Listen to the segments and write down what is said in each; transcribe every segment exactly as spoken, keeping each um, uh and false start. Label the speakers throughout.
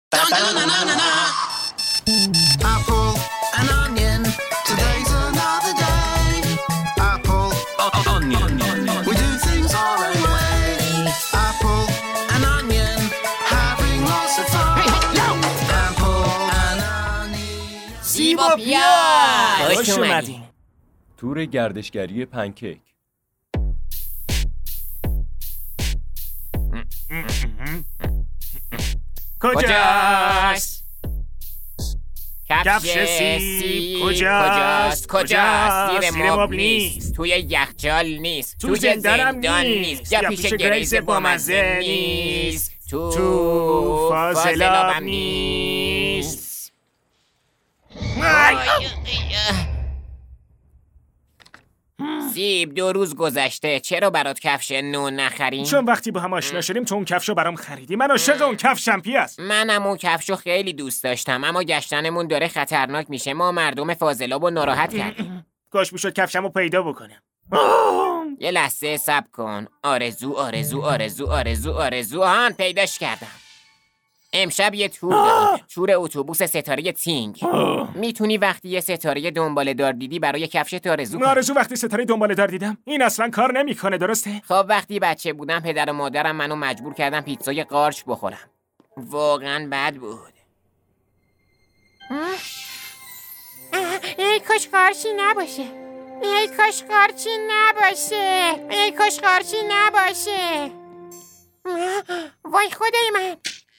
Speaker 1: Apple and onion, today's another day. Apple, onion, we do things our own way. Apple and onion, having lots of fun. Apple and onion.
Speaker 2: زیبا پیاز
Speaker 3: خوش اومدین.
Speaker 4: تور گردشگری پنکیک.
Speaker 3: کجاست؟
Speaker 2: کفش سیب کجاست؟ کجاست؟ زیر مبل نیست، توی یخچال نیست،
Speaker 3: تو زندانم نیست،
Speaker 2: یا پیش گریز بامزه نیست، تو فاضلابم نیست. سیب دو روز گذشته، چرا برات کفش نو نخریم؟
Speaker 3: چون وقتی با هم آشنا شدیم تو اون کفشو برام خریدی. من عاشق اون کفشم پیاز.
Speaker 2: منم اون کفشو خیلی دوست داشتم، اما گشتنمون داره خطرناک میشه. ما مردم فاضلابو ناراحت کردیم.
Speaker 3: کاش میشد کفشمو پیدا بکنم.
Speaker 2: یه لحظه صبر کن. آرزو آرزو آرزو آرزو آرزو آهان پیداش کردم. امشب یه تور داریم، تور اتوبوس ستاره تینگ. میتونی وقتی یه ستاره دنباله دار دیدی برای کفشت آرزو کنی؟
Speaker 3: آرزو وقتی ستاره دنباله دار دیدم این اصلا کار نمیکنه، درسته؟
Speaker 2: خب وقتی بچه بودم پدر و مادرم منو مجبور کردن پیتزای قارچ بخورم. واقعا بد بود. ای کاش قارچی نباشه، ای کاش قارچی نباشه، ای کاش قارچی نباشه. وای خدای من.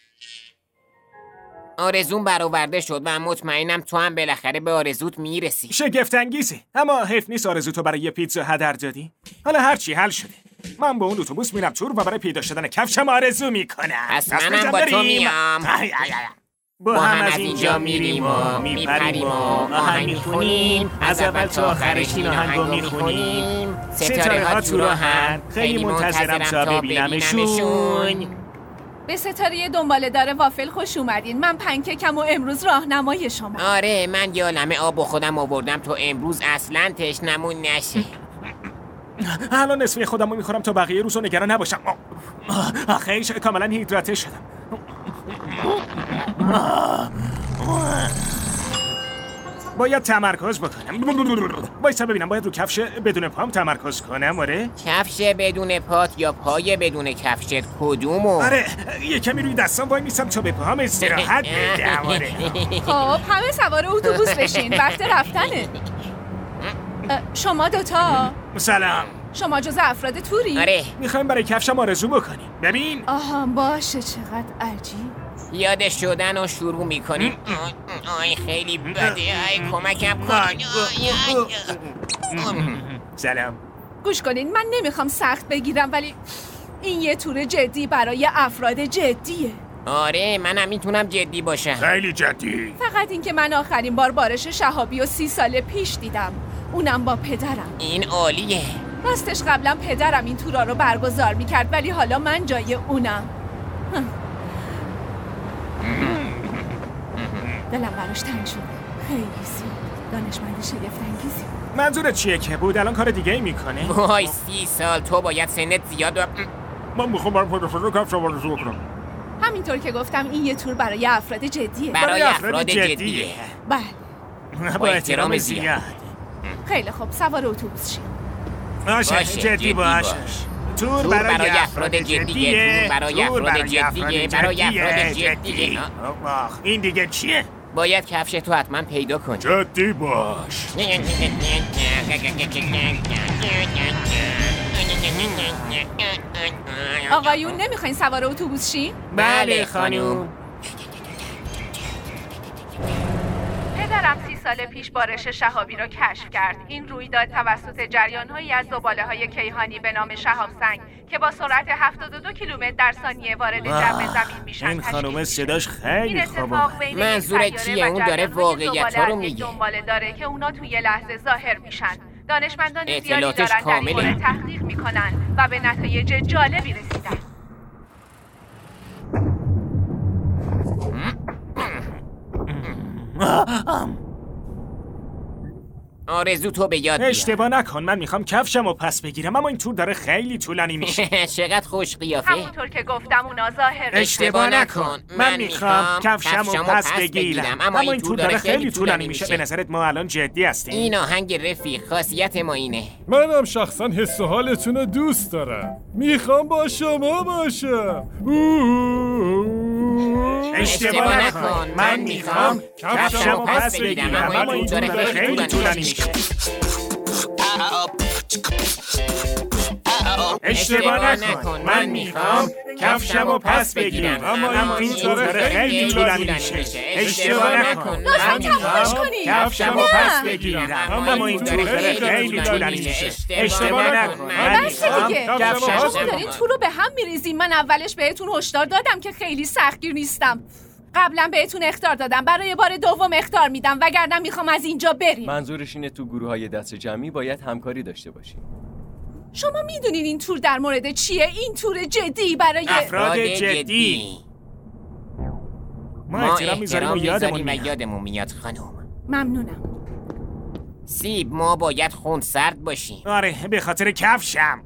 Speaker 2: آرزوم برآورده شد و مطمئنم تو هم بالاخره به آرزوت میرسی.
Speaker 3: شگفت انگیزه، اما حیف نیست آرزو تو برای یه پیتزا هدر دادی. حالا هرچی حل شده، من با اون اتوبوس میرم تور و برای پیدا شدن کفشم آرزو میکنم.
Speaker 2: پس منم با تو میام.
Speaker 3: با هم از اینجا میریم و میپریم و آهنگ میخونیم، از اول تا آخرش این آهنگو میخونیم. ستاره ها تو راهن، خیلی منتظرم تا ببینمشون.
Speaker 5: به ستاره دنباله داره وافل خوش اومدین. من پنکیکم و امروز راهنمای شما.
Speaker 2: آره من یه عالمه آب و خودم آوردم تو امروز اصلا تشنمون نشی.
Speaker 3: الان نصفه خودمو میخورم تا بقیه روزو نگران نباشم. آخیش کاملا هیدراته شدم. باید تمرکز بکنم. بایستا ببینم باید رو کفش بدون پام تمرکز کنم. آره
Speaker 2: کفش بدون پات یا پای بدون کفشت کدومو؟
Speaker 3: آره یه کمی روی دستام وای میسم تا به پاهم استراحت بدم. آره
Speaker 5: خب همه سوار اتوبوس بشین، وقت رفتنه. شما دوتا
Speaker 3: سلام.
Speaker 5: شما جز افراد توری؟
Speaker 2: آره
Speaker 3: میخوایم برای کفشم آرزو بکنیم. ببین
Speaker 5: آها باشه، چقدر عجیب.
Speaker 2: یادش شدن و شروع میکنیم. آی خیلی بده، آی کمکم کن.
Speaker 3: سلام.
Speaker 5: گوش کنین، من نمیخوام سخت بگیرم ولی این یه تور جدی برای افراد جدیه.
Speaker 2: آره منم میتونم جدی باشم.
Speaker 3: خیلی جدی.
Speaker 5: فقط این که من آخرین بار بارش شهابی و سی سال پیش دیدم، اونم با پدرم.
Speaker 2: این عالیه.
Speaker 5: راستش قبلا پدرم این تورا رو برگزار میکرد ولی حالا من جای اونم. دلم براش تنگ شد. خیلی زیاد دانشمندی شگفت‌انگیزی.
Speaker 3: منظورت چیه که بود الان کار دیگه ای میکنه؟
Speaker 2: وای سی سال تو باید سنت زیاد و
Speaker 3: من میخوام برام پیدا شده کفش رو آرزو کنم.
Speaker 5: همینطور که گفتم این یه تور برای افراد جدیه.
Speaker 2: برای افراد جدیه.
Speaker 5: بله
Speaker 3: با احترام زیاد.
Speaker 5: خیلی خوب سوار اتوبوس شید.
Speaker 3: باشه جدی باش. تور برای افراد جدیه.
Speaker 2: برای افراد جدیه. برای افراد جدیه.
Speaker 3: این دیگه چیه؟
Speaker 2: باید کفش تو حتما پیدا کنی.
Speaker 3: جدی باش.
Speaker 5: آقایون نمیخواین سوار اتوبوس شین؟
Speaker 2: بله خانوم.
Speaker 5: پدرم سی سال پیش بارش شهابی را کشف کرد. این رویداد توسط جریان‌هایی از زباله‌های کیهانی به نام شهاب سنگ که با سرعت هفتاد و دو کیلومتر در ثانیه وارد جو زمین میشن.
Speaker 3: این خانم صداش خیلی خوبه.
Speaker 2: منظور چیه؟ اون داره واقعیت‌ها رو میگه.
Speaker 5: دنباله داره که اونا توی لحظه ظاهر میشن. دانشمندان زیادی دارن در این مورد تحقیق میکنن و به نتایج جالبی رسیدن.
Speaker 2: آرزو تو به یاد بیار.
Speaker 3: اشتباه نکن، من میخوام کفشمو پس بگیرم، اما این تور داره خیلی طولانی میشه.
Speaker 2: چقدر خوش قیافه.
Speaker 5: همونطور که گفتم اونا ظاهر
Speaker 3: اشتباه نکن، من میخوام کفشمو پس بگیرم، اما این تور داره خیلی طولانی میشه. به نظرت ما الان جدی هستیم؟
Speaker 2: این آهنگ رفیق خاصیت ما اینه.
Speaker 6: منم شخصا حس و حالتون رو دوست دارم. میخوام با شما باشم.
Speaker 3: اشتباه نکن، من میخوام کفشمو پس بگیرم، اما این تور داره خیلی طولانی میشه. اشتباه نکن، من میخوام کفشمو پس بگیرم، اما این تور داره خیلی طولانی میشه. اشتباه نکن، من میخوام کفشمو پس بگیرم، اما این تور داره خیلی طولانی میشه. اشتباه نکن، من میخوام کفشمو.
Speaker 5: شما دارین تو رو به هم میریزین. من اولش بهتون هشدار دادم که خیلی سختگیر نیستم. قبلا بهتون اخطار دادم، برای بار دوم اخطار میدم، وگرنه میخوام از اینجا بریم.
Speaker 4: منظورش اینه تو گروه‌های دست جمعی باید همکاری داشته باشیم.
Speaker 5: شما میدونین این تور در مورد چیه؟ این تور جدی برای
Speaker 3: افراد جدی. ما احترام میذاریم و یادمون
Speaker 2: و یادمون میاد خانم.
Speaker 5: ممنونم.
Speaker 2: سیب ما باید خون سرد باشیم.
Speaker 3: آره به خاطر کفشم.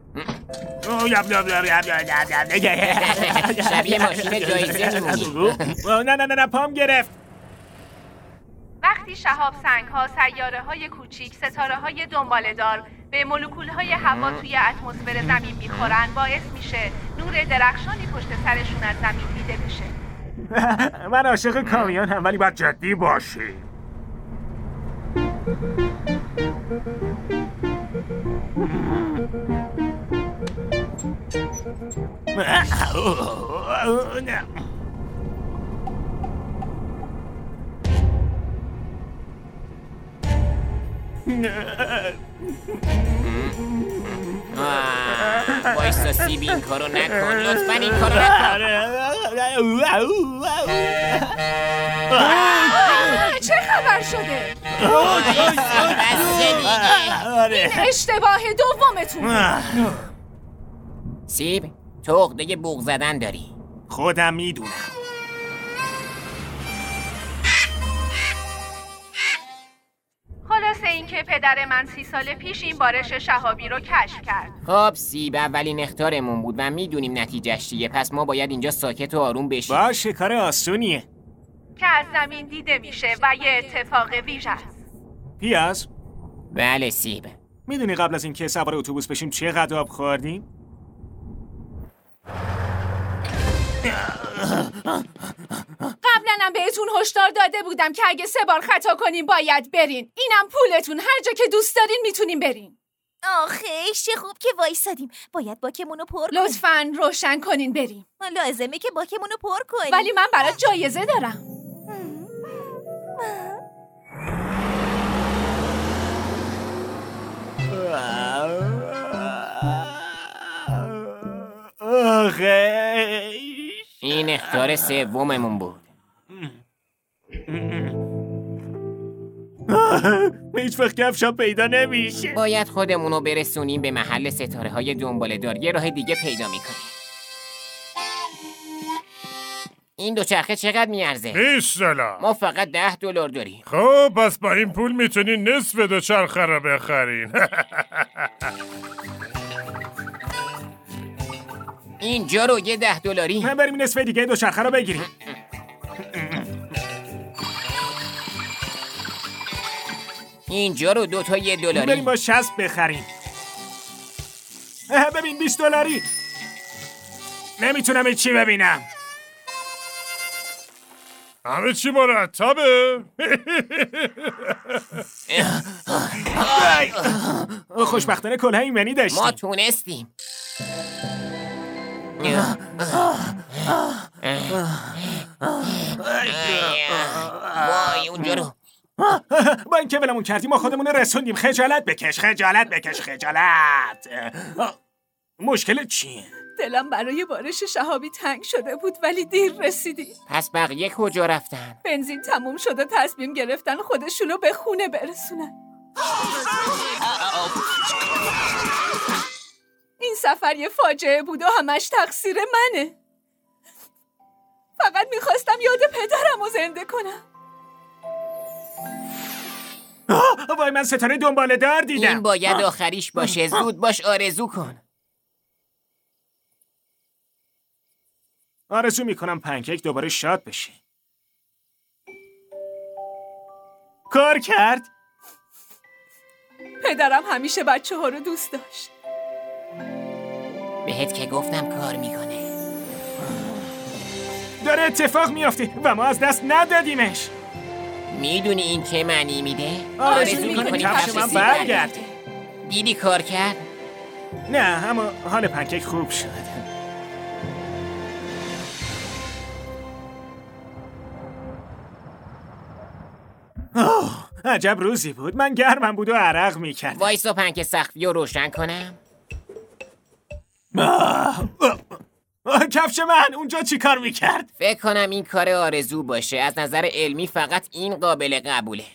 Speaker 2: شبیه ماشین جایزه میمونی.
Speaker 3: نه نه نه نه پام گرفت.
Speaker 5: وقتی شهاب سنگ ها، سیاره های کوچیک، ستاره های دنباله دار به مولکول های هوا توی اتمسفر زمین میخورن، باعث میشه نور درخشانی پشت سرشون از زمین دیده بشه.
Speaker 3: من عاشق کامیونم ولی باید جدی باشی.
Speaker 2: وایسا سیبی این کارو نکن، لطفا این کارو نکن.
Speaker 5: چه خبر شده؟ این اشتباه دومتون.
Speaker 2: سیب تو عقده بوق زدن داری.
Speaker 3: خودم میدونم.
Speaker 5: خلاصه اینکه پدر من سی سال پیش این بارش شهابی رو کشف کرد.
Speaker 2: خب سیب اولین اخطارمون بود و میدونیم نتیجهش چیه، پس ما باید اینجا ساکت و آروم بشیم.
Speaker 3: باشه کار آسونیه
Speaker 5: که از زمین دیده میشه و یه اتفاق ویژه است.
Speaker 3: پیاز؟
Speaker 2: بله سیب.
Speaker 3: میدونی قبل از اینکه سوار اتوبوس بشیم چقدر آب خوردیم؟
Speaker 5: قبلا هم بهتون هشدار داده بودم که اگه سه بار خطا کنیم باید برین. اینم پولتون، هر جا که دوست دارین میتونین برین.
Speaker 7: آخه چه خوب که وایسادیم. باید باکمونو پر کنیم.
Speaker 5: لطفاً روشن کنین بریم.
Speaker 7: لازمه که باکمونو پر کنیم.
Speaker 5: ولی من برات جایزه دارم.
Speaker 3: آخه
Speaker 2: این اخطار سوممون بود.
Speaker 3: هیچ وقت کفشم پیدا نمیشه.
Speaker 2: باید خودمونو برسونیم به محل ستاره های دنباله دار. یه راه دیگه پیدا میکنیم. این دوچرخه چقدر میارزه؟
Speaker 6: بیست دلار.
Speaker 2: ما فقط ده دلار داریم.
Speaker 6: خب پس با این پول میتونین نصف دوچرخه رو بخرین.
Speaker 2: اینجا رو یه ده دلاری.
Speaker 3: من بریم نصف دیگه دوچرخه رو بگیریم.
Speaker 2: اینجا رو دو تا یه دلاری.
Speaker 3: بریم با شصت بخریم. ببین بیست دلاری. نمیتونم چی ببینم.
Speaker 6: همه چی مرتبه.
Speaker 3: خوشبختانه کلاه ایمنی داشتیم.
Speaker 2: ما تونستیم. وای اونجا رو
Speaker 3: با این که ولمون کردیم ما خودمون رسوندیم. خجالت بکش خجالت بکش خجالت. مشکل چیه؟
Speaker 5: دلم برای بارش شهابی تنگ شده بود ولی دیر رسیدی.
Speaker 2: پس بقیه کجا رفتن؟
Speaker 5: بنزین تموم شد و تصمیم گرفتن خودشونو به خونه برسونن. این سفر یه فاجعه بود و همش تقصیر منه. فقط میخواستم یاد پدرم رو زنده کنم.
Speaker 3: وای من ستاره دنباله دار دیدم.
Speaker 2: این باید آخریش باشه. زود باش آرزو کن.
Speaker 3: آرزو میکنم پنکیک دوباره شاد بشه. کار کرد.
Speaker 5: پدرم همیشه بچه ها رو دوست داشت.
Speaker 2: بهت که گفتم کار میکنه.
Speaker 3: داره اتفاق میافته و ما از دست ندادیمش.
Speaker 2: میدونی این چه معنی میده؟
Speaker 3: آرزو میکنی کفش من برگرده.
Speaker 2: دیدی کار کرد؟
Speaker 3: نه اما حال پنکیک خوب شد. اوه عجب روزی بود. من گرمم بود و عرق میکرد.
Speaker 2: وایسا پنکه سقفی رو روشن کنم.
Speaker 3: آه. آه. آه. کفش من اونجا چی کار میکرد؟
Speaker 2: فکر کنم این کار آرزو باشه. از نظر علمی فقط این قابل قبوله.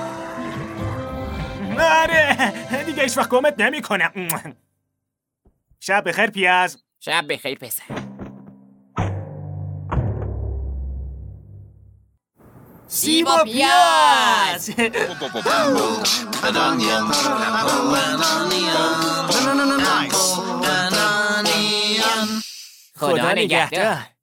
Speaker 3: آره دیگه هیچ وقت گمت نمی کنم. شب بخیر پیاز.
Speaker 2: شب بخیر پسر. سیب و پیاز.
Speaker 1: An onion, apple and onion. Nice. An onion.
Speaker 2: خدا نگهدار.